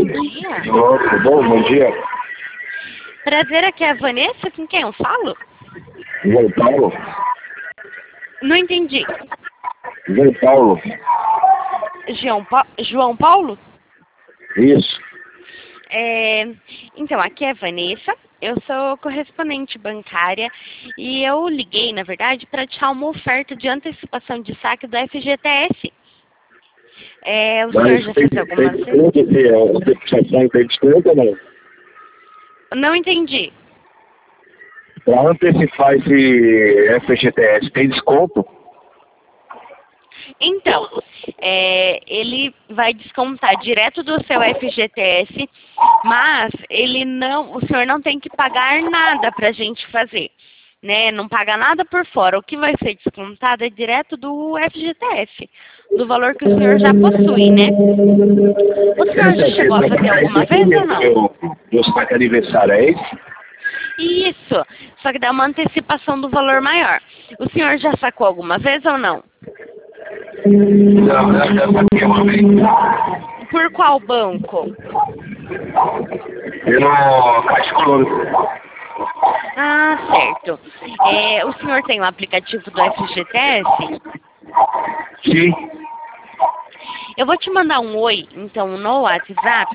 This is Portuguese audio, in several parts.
dia. Tudo bom? Bom dia. Prazer, aqui é a Vanessa, com quem eu falo? João Paulo? Não entendi. João Paulo. João Paulo? Isso. Então, aqui é a Vanessa, eu sou correspondente bancária e eu liguei, na verdade, para te dar uma oferta de antecipação de saque do FGTS. O senhor já fez alguma vez? Tem desconto ou não? Não entendi. Para antecipar esse FGTS, tem desconto? Então, ele vai descontar direto do seu FGTS, mas o senhor não tem que pagar nada para a gente fazer, né? Não paga nada por fora. O que vai ser descontado é direto do FGTS, do valor que o senhor já possui, né? O senhor já chegou a fazer alguma vez ou não? Meu saque aniversário é esse? Isso, só que dá uma antecipação do valor maior. O senhor já sacou alguma vez ou não? Não, eu já saquei uma vez. Por qual banco? Pelo Caixa Econômica. Ah, certo. O senhor tem o aplicativo do FGTS? Sim. Eu vou te mandar um oi, então, no WhatsApp.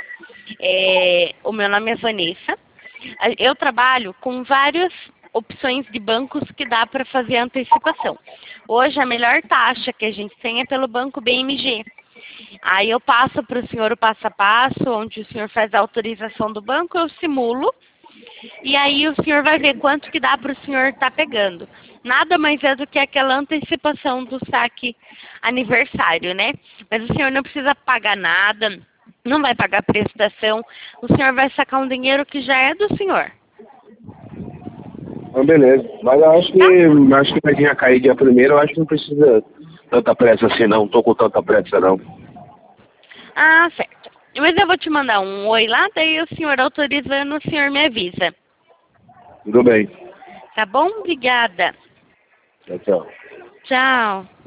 O meu nome é Vanessa. Eu trabalho com várias opções de bancos que dá para fazer antecipação. Hoje, a melhor taxa que a gente tem é pelo Banco BMG. Aí eu passo para o senhor o passo a passo, onde o senhor faz a autorização do banco, eu simulo. E aí o senhor vai ver quanto que dá para o senhor estar pegando. Nada mais é do que aquela antecipação do saque aniversário, né? Mas o senhor não precisa pagar nada, não vai pagar prestação. O senhor vai sacar um dinheiro que já é do senhor. Então, beleza. Mas eu acho que vai vir a cair dia 1º, eu acho que não precisa tanta pressa assim não. Não tô com tanta pressa não. Ah, certo. Mas eu vou te mandar um oi lá, daí o senhor autorizando, o senhor me avisa. Tudo bem. Tá bom? Obrigada. Tchau, tchau. Tchau.